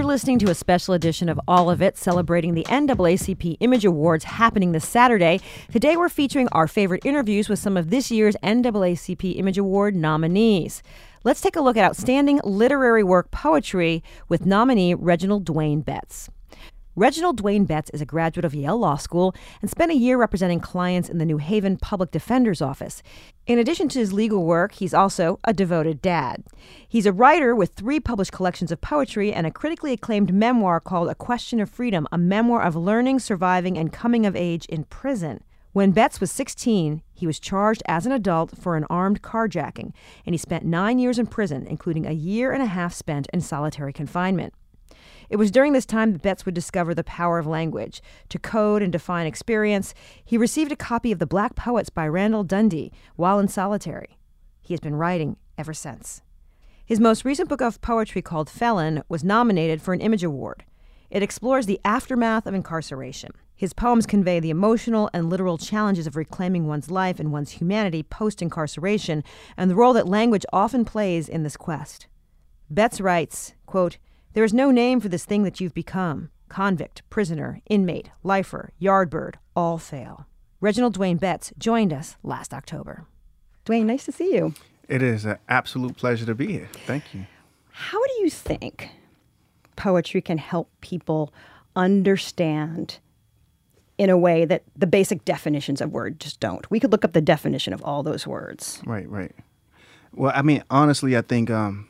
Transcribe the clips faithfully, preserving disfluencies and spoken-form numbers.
listening to a special edition of All of It, celebrating the N double A C P Image Awards happening this Saturday. Today we're featuring our favorite interviews with some of this year's N double A C P Image Award nominees. Let's take a look at Outstanding Literary Work Poetry with nominee Reginald Dwayne Betts. Reginald Dwayne Betts is a graduate of Yale Law School and spent a year representing clients in the New Haven Public Defender's Office. In addition to his legal work, he's also a devoted dad. He's a writer with three published collections of poetry and a critically acclaimed memoir called A Question of Freedom, a memoir of learning, surviving, and coming of age in prison. When Betts was sixteen, he was charged as an adult for an armed carjacking, and he spent nine years in prison, including a year and a half spent in solitary confinement. It was during this time that Betts would discover the power of language. To code and define experience, he received a copy of The Black Poets by Randall Dundee while in solitary. He has been writing ever since. His most recent book of poetry, called Felon, was nominated for an Image Award. It explores the aftermath of incarceration. His poems convey the emotional and literal challenges of reclaiming one's life and one's humanity post-incarceration and the role that language often plays in this quest. Betts writes, quote, "There is no name for this thing that you've become. Convict, prisoner, inmate, lifer, yardbird, all fail." Reginald Dwayne Betts joined us last October. Dwayne, nice to see you. It is an absolute pleasure to be here. Thank you. How do you think poetry can help people understand in a way that the basic definitions of words just don't? We could look up the definition of all those words. Right, right. Well, I mean, honestly, I think um,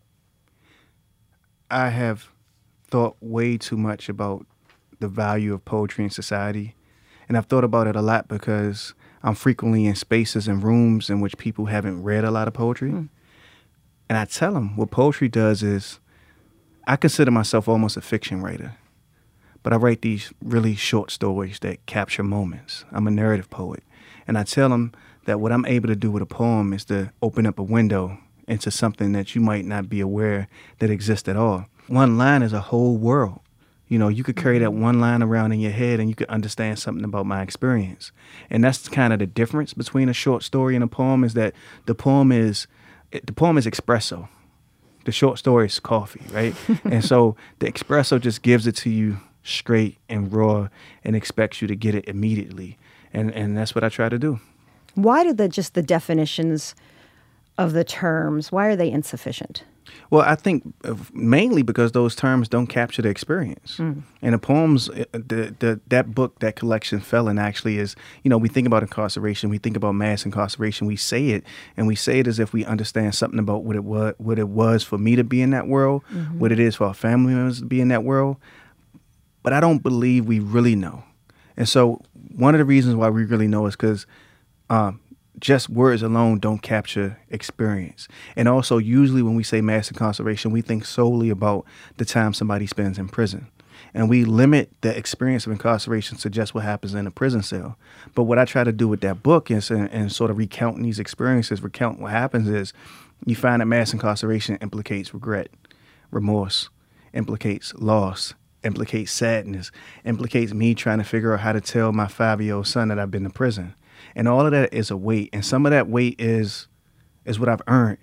I have thought way too much about the value of poetry in society. And I've thought about it a lot because I'm frequently in spaces and rooms in which people haven't read a lot of poetry. Mm. And I tell them what poetry does is, I consider myself almost a fiction writer, but I write these really short stories that capture moments. I'm a narrative poet. And I tell them that what I'm able to do with a poem is to open up a window into something that you might not be aware that exists at all. One line is a whole world. You know, you could carry that one line around in your head and you could understand something about my experience. And that's kind of the difference between a short story and a poem, is that the poem is, the poem is espresso. The short story is coffee, right? And so the espresso just gives it to you straight and raw and expects you to get it immediately. And and that's what I try to do. Why do the just the definitions of the terms, why are they insufficient? Well, I think mainly because those terms don't capture the experience. Mm. And the poems, the, the that book, that collection, Felon, actually is, you know, we think about incarceration, we think about mass incarceration, we say it, and we say it as if we understand something about what it was, what it was for me to be in that world, mm-hmm. what it is for our family members to be in that world. But I don't believe we really know. And so one of the reasons why we really know is because um, just words alone don't capture experience. And also, usually when we say mass incarceration, we think solely about the time somebody spends in prison. And we limit the experience of incarceration to just what happens in a prison cell. But what I try to do with that book is, and, and sort of recounting these experiences, recount what happens is, you find that mass incarceration implicates regret, remorse, implicates loss, implicates sadness, implicates me trying to figure out how to tell my five-year-old son that I've been to prison. And all of that is a weight. And some of that weight is is what I've earned.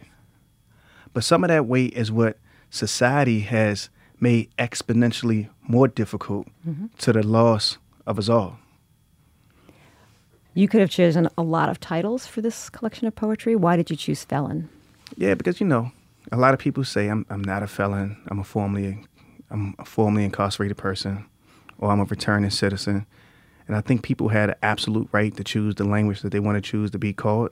But some of that weight is what society has made exponentially more difficult mm-hmm. to the loss of us all. You could have chosen a lot of titles for this collection of poetry. Why did you choose Felon? Yeah, because, you know, a lot of people say I'm I'm not a felon. I'm a formerly I'm a formerly incarcerated person, or I'm a returning citizen. And I think people had an absolute right to choose the language that they want to choose to be called.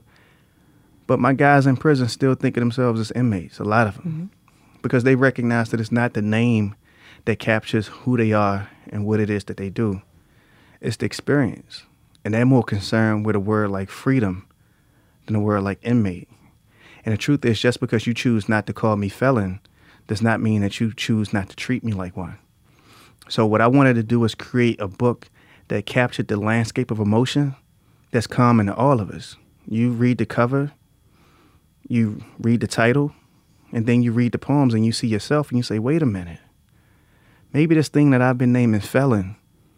But my guys in prison still think of themselves as inmates, a lot of them, mm-hmm. because they recognize that it's not the name that captures who they are and what it is that they do. It's the experience. And they're more concerned with a word like freedom than a word like inmate. And the truth is, just because you choose not to call me felon does not mean that you choose not to treat me like one. So what I wanted to do was create a book that captured the landscape of emotion that's common to all of us. You read the cover, you read the title, and then you read the poems and you see yourself and you say, wait a minute, maybe this thing that I've been naming felon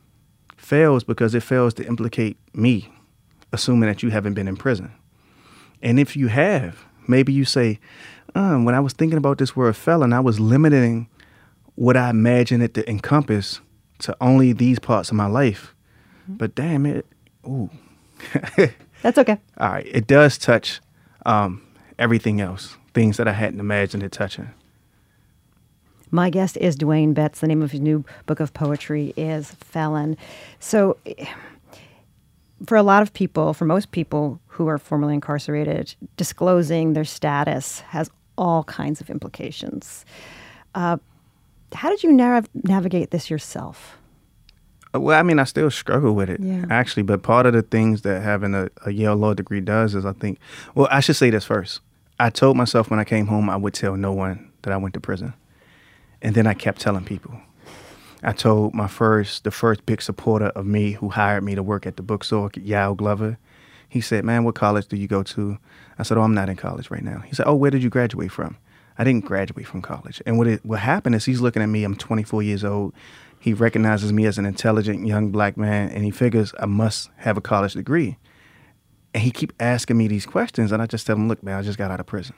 fails because it fails to implicate me, assuming that you haven't been in prison. And if you have, maybe you say, uh, when I was thinking about this word felon, I was limiting what I imagined it to encompass to only these parts of my life. Mm-hmm. But damn it, ooh. That's okay. All right, it does touch um, everything else, things that I hadn't imagined it touching. My guest is Dwayne Betts. The name of his new book of poetry is Felon. So for a lot of people, for most people who are formerly incarcerated, disclosing their status has all kinds of implications. Uh, how did you nav- navigate this yourself? Well, I mean, I still struggle with it, yeah. actually. But part of the things that having a, a Yale law degree does is I think, well, I should say this first. I told myself when I came home I would tell no one that I went to prison. And then I kept telling people. I told my first, the first big supporter of me who hired me to work at the bookstore, Yao Glover. He said, man, what college do you go to? I said, oh, I'm not in college right now. He said, oh, where did you graduate from? I didn't graduate from college. And what it, what happened is he's looking at me. I'm twenty-four years old. He recognizes me as an intelligent young black man, and he figures I must have a college degree. And he keep asking me these questions, and I just tell him, look, man, I just got out of prison.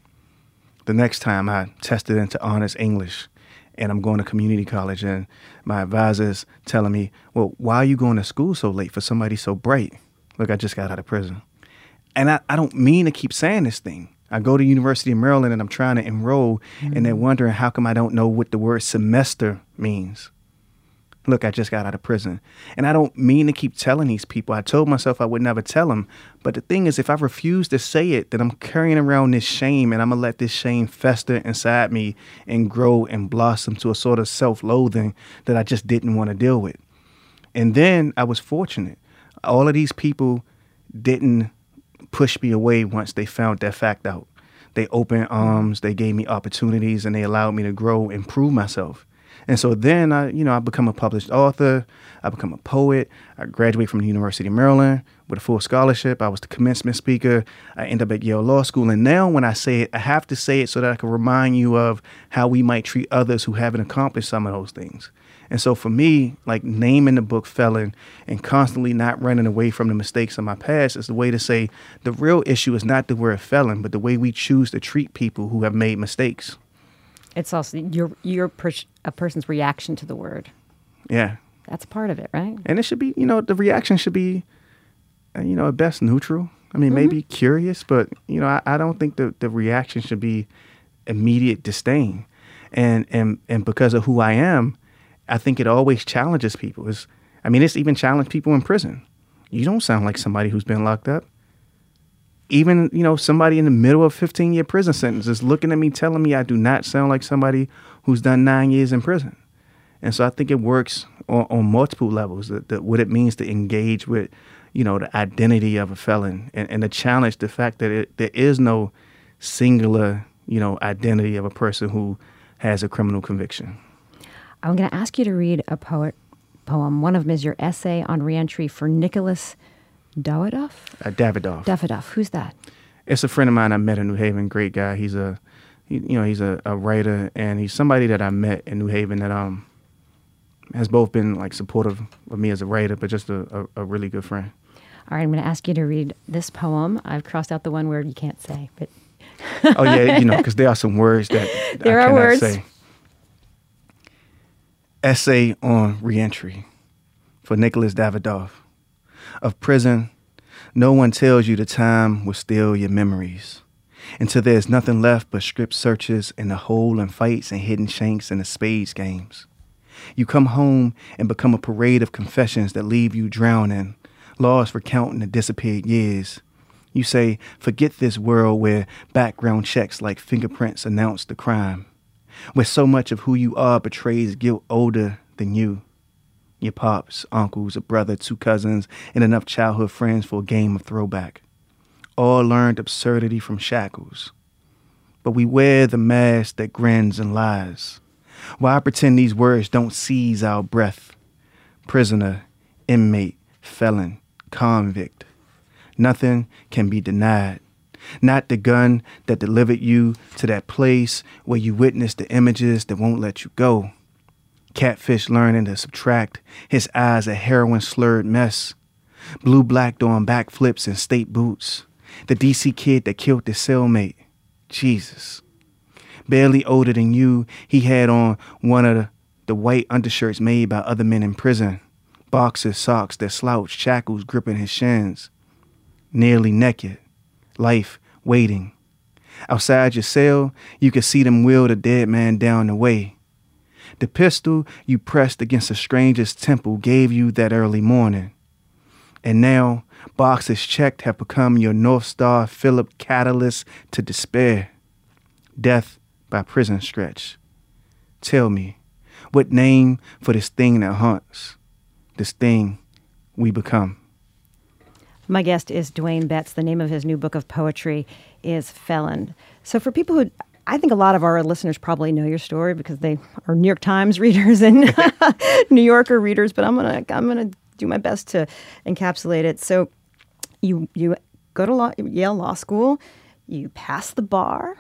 The next time I tested into honors English, and I'm going to community college, and my advisor's telling me, well, why are you going to school so late for somebody so bright? Look, I just got out of prison. And I, I don't mean to keep saying this thing. I go to University of Maryland, and I'm trying to enroll, mm-hmm. and they're wondering how come I don't know what the word semester means. Look, I just got out of prison. And I don't mean to keep telling these people. I told myself I would never tell them. But the thing is, if I refuse to say it, then I'm carrying around this shame, and I'm going to let this shame fester inside me and grow and blossom to a sort of self-loathing that I just didn't want to deal with. And then I was fortunate. All of these people didn't push me away once they found that fact out. They opened arms, they gave me opportunities, and they allowed me to grow and prove myself. And so then I, you know, I become a published author. I become a poet. I graduate from the University of Maryland with a full scholarship. I was the commencement speaker. I end up at Yale Law School. And now when I say it, I have to say it so that I can remind you of how we might treat others who haven't accomplished some of those things. And so for me, like naming the book Felon and constantly not running away from the mistakes of my past is the way to say the real issue is not the word felon, but the way we choose to treat people who have made mistakes. It's also your your pers- a person's reaction to the word. Yeah. That's part of it, right? And it should be, you know, the reaction should be, uh, you know, at best neutral. I mean, mm-hmm. maybe curious, but, you know, I, I don't think the, the reaction should be immediate disdain. And, and and because of who I am, I think it always challenges people. It's, I mean, it's even challenged people in prison. You don't sound like somebody who's been locked up. Even, you know, somebody in the middle of a fifteen-year prison sentence is looking at me, telling me I do not sound like somebody who's done nine years in prison. And so I think it works on, on multiple levels, that, that what it means to engage with, you know, the identity of a felon and, and to challenge the fact that it, there is no singular, you know, identity of a person who has a criminal conviction. I'm going to ask you to read a poet poem. One of them is your essay on reentry for Nicholas Davidoff? Uh, Davidoff. Davidoff. Who's that? It's a friend of mine I met in New Haven. Great guy. He's a, he, you know, he's a, a writer, and he's somebody that I met in New Haven that um has both been like supportive of me as a writer, but just a, a, a really good friend. All right, I'm going to ask you to read this poem. I've crossed out the one word you can't say, but oh yeah, you know, because there are some words that there I are cannot words. say. Essay on reentry for Nicholas Davidoff. Of prison, no one tells you the time will steal your memories until there's nothing left but script searches and the hole and fights and hidden shanks and the spades games. You come home and become a parade of confessions that leave you drowning, lost recounting the disappeared years. You say, forget this world where background checks like fingerprints announce the crime, where so much of who you are betrays guilt older than you. Your pops, uncles, a brother, two cousins, and enough childhood friends for a game of throwback. All learned absurdity from shackles. But we wear the mask that grins and lies. Why pretend these words don't seize our breath? Prisoner, inmate, felon, convict. Nothing can be denied. Not the gun that delivered you to that place where you witnessed the images that won't let you go. Catfish learning to subtract, his eyes a heroin-slurred mess. Blue-blacked on backflips and state boots. The D C kid that killed his cellmate. Jesus. barely older than you. He had on one of the, the white undershirts made by other men in prison. Boxer socks that slouched, shackles gripping his shins. Nearly naked. Life waiting. Outside your cell, you could see them wheel the dead man down the way. The pistol you pressed against a stranger's temple gave you that early morning. And now, boxes checked have become your North Star Philip catalyst to despair. Death by prison stretch. Tell me, what name for this thing that haunts? This thing we become? My guest is Dwayne Betts. The name of his new book of poetry is Felon. So for people who, I think a lot of our listeners probably know your story because they are New York Times readers and New Yorker readers, but I'm gonna I'm gonna do my best to encapsulate it. So you you go to law, Yale Law School, you pass the bar,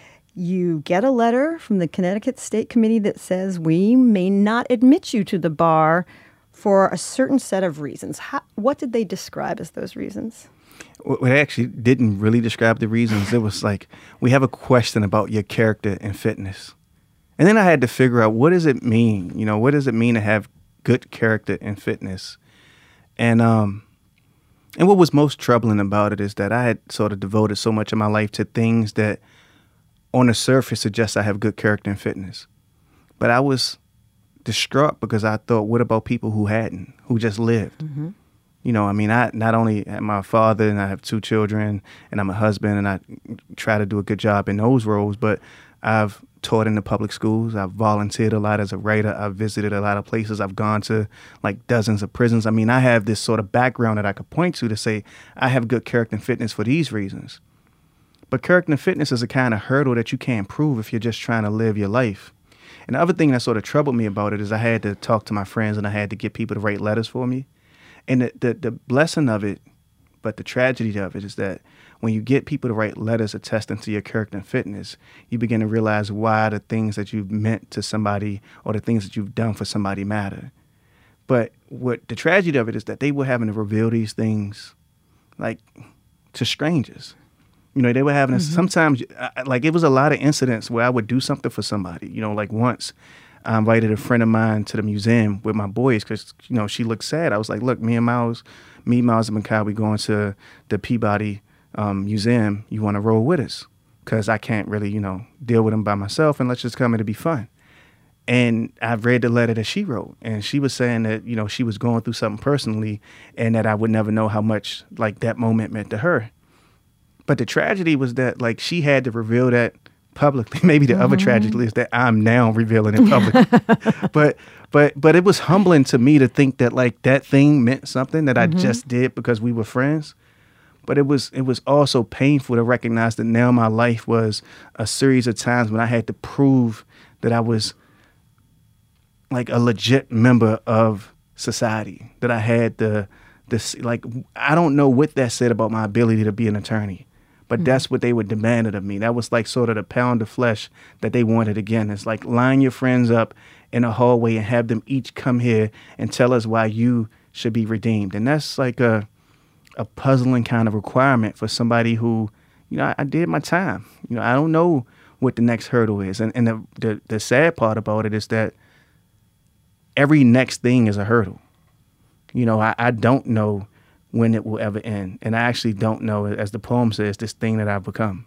you get a letter from the Connecticut State Committee that says we may not admit you to the bar for a certain set of reasons. How, what did they describe as those reasons? Well, they actually didn't really describe the reasons. It was like, we have a question about your character and fitness. And then I had to figure out, what does it mean? You know, what does it mean to have good character and fitness? And um, and what was most troubling about it is that I had sort of devoted so much of my life to things that on the surface suggest I have good character and fitness. But I was distraught because I thought, what about people who hadn't, who just lived? Mm-hmm. You know, I mean, I not only am my father and I have two children and I'm a husband and I try to do a good job in those roles, but I've taught in the public schools. I've volunteered a lot as a writer. I've visited a lot of places. I've gone to like dozens of prisons. I mean, I have this sort of background that I could point to to say I have good character and fitness for these reasons. But character and fitness is a kind of hurdle that you can't prove if you're just trying to live your life. And the other thing that sort of troubled me about it is I had to talk to my friends and I had to get people to write letters for me. And the, the, the blessing of it, but the tragedy of it is that when you get people to write letters attesting to your character and fitness, you begin to realize why the things that you've meant to somebody or the things that you've done for somebody matter. But what the tragedy of it is that they were having to reveal these things like to strangers. You know, they were having mm-hmm. sometimes like it was a lot of incidents where I would do something for somebody. You know, like once I invited a friend of mine to the museum with my boys because, you know, she looked sad. I was like, look, me and Miles, me, Miles, and Makai, we going to the Peabody um, Museum. You want to roll with us? Because I can't really, you know, deal with them by myself and let's just come in to be fun. And I've read the letter that she wrote and she was saying that, you know, she was going through something personally and that I would never know how much like that moment meant to her. But the tragedy was that like she had to reveal that publicly. Maybe the mm-hmm. other tragedy is that I'm now revealing it publicly. but but but it was humbling to me to think that like that thing meant something that mm-hmm. I just did because we were friends. But it was it was also painful to recognize that now my life was a series of times when I had to prove that I was like a legit member of society, that I had the this like I don't know what that said about my ability to be an attorney. But mm-hmm. that's what they were demanding of me. That was like sort of the pound of flesh that they wanted again. It's like line your friends up in a hallway and have them each come here and tell us why you should be redeemed. And that's like a a puzzling kind of requirement for somebody who, you know, I, I did my time. You know, I don't know what the next hurdle is. And, and the, the, the sad part about it is that every next thing is a hurdle. You know, I, I don't know when it will ever end. And I actually don't know, as the poem says, this thing that I've become.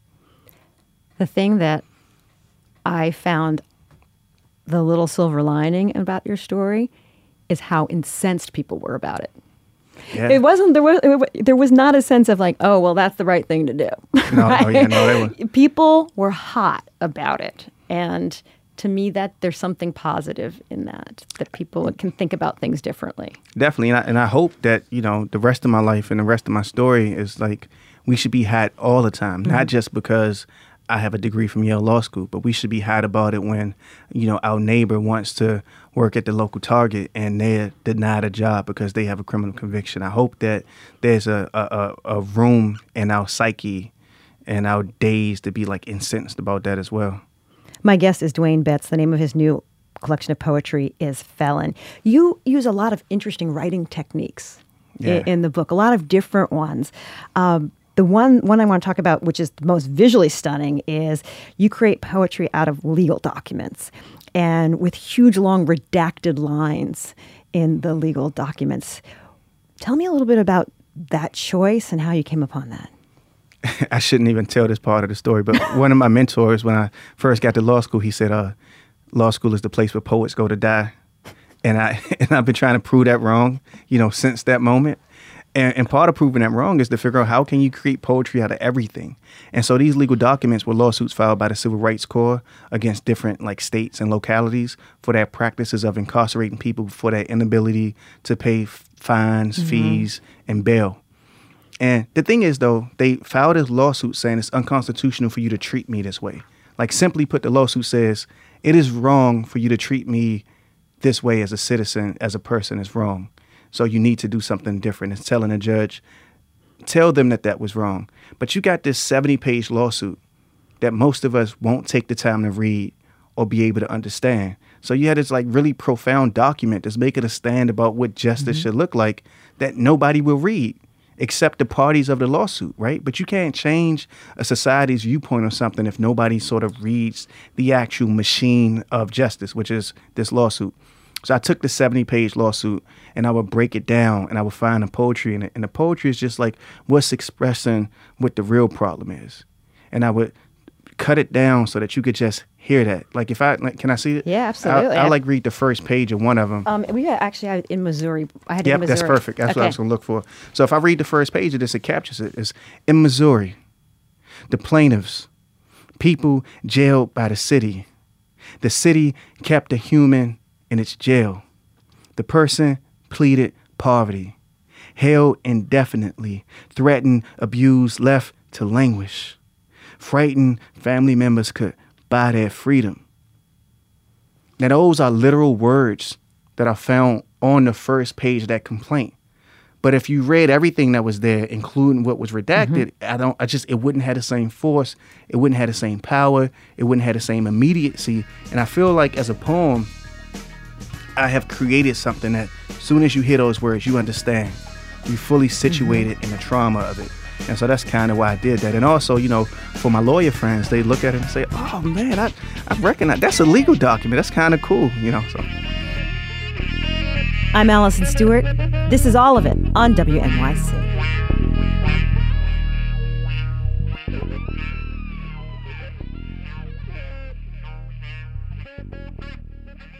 The thing that I found the little silver lining about your story is how incensed people were about it. Yeah. It wasn't, there was, it, there was not a sense of like, oh, well, that's the right thing to do. No, right? oh, yeah, no, they were. People were hot about it. And to me, that there's something positive in that, that people can think about things differently. Definitely. And I, and I hope that, you know, the rest of my life and the rest of my story is like, we should be hot all the time, mm-hmm. not just because I have a degree from Yale Law School, but we should be hot about it when, you know, our neighbor wants to work at the local Target and they're denied a job because they have a criminal conviction. I hope that there's a, a, a room in our psyche and our days to be like incensed about that as well. My guest is Dwayne Betts. The name of his new collection of poetry is Felon. You use a lot of interesting writing techniques yeah. in, in the book, a lot of different ones. Um, The one one I want to talk about, which is the most visually stunning, is you create poetry out of legal documents and with huge, long, redacted lines in the legal documents. Tell me a little bit about that choice and how you came upon that. I shouldn't even tell this part of the story, but one of my mentors, when I first got to law school, he said, uh, law school is the place where poets go to die. And, I, and I've been trying to prove that wrong, you know, since that moment. And, and part of proving that wrong is to figure out how can you create poetry out of everything. And so these legal documents were lawsuits filed by the Civil Rights Corps against different like states and localities for their practices of incarcerating people for their inability to pay f- fines, mm-hmm. fees, and bail. And the thing is, though, they filed a lawsuit saying it's unconstitutional for you to treat me this way. Like, simply put, the lawsuit says it is wrong for you to treat me this way as a citizen, as a person. Is wrong. So you need to do something different. It's telling a judge, tell them that that was wrong. But you got this seventy-page lawsuit that most of us won't take the time to read or be able to understand. So you had this like really profound document that's making a stand about what justice mm-hmm. should look like that nobody will read except the parties of the lawsuit, right? But you can't change a society's viewpoint on something if nobody sort of reads the actual machine of justice, which is this lawsuit. So I took the seventy-page lawsuit and I would break it down and I would find the poetry in it. And the poetry is just like what's expressing what the real problem is. And I would cut it down so that you could just hear that. Like if I, like, can I see it? Yeah, absolutely. I, I like read the first page of one of them. Um, we had actually had in Missouri. I had it yep, in Missouri. That's perfect. That's okay. what I was going to look for. So if I read the first page of this, it captures it. It's in Missouri, the plaintiffs, people jailed by the city. The city kept a human in its jail. The person pleaded poverty, held indefinitely, threatened, abused, left to languish. Frightened family members could buy their freedom. Now, those are literal words that I found on the first page of that complaint. But if you read everything that was there, including what was redacted, mm-hmm. I don't, I just, it wouldn't have the same force. It wouldn't have the same power. It wouldn't have the same immediacy. And I feel like as a poem, I have created something that as soon as you hear those words, you understand. You're fully situated mm-hmm. in the trauma of it. And so that's kind of why I did that. And also, you know, for my lawyer friends, they look at it and say, oh, man, I, I recognize that's a legal document. That's kind of cool, you know. So. I'm Allison Stewart. This is All of It on W N Y C.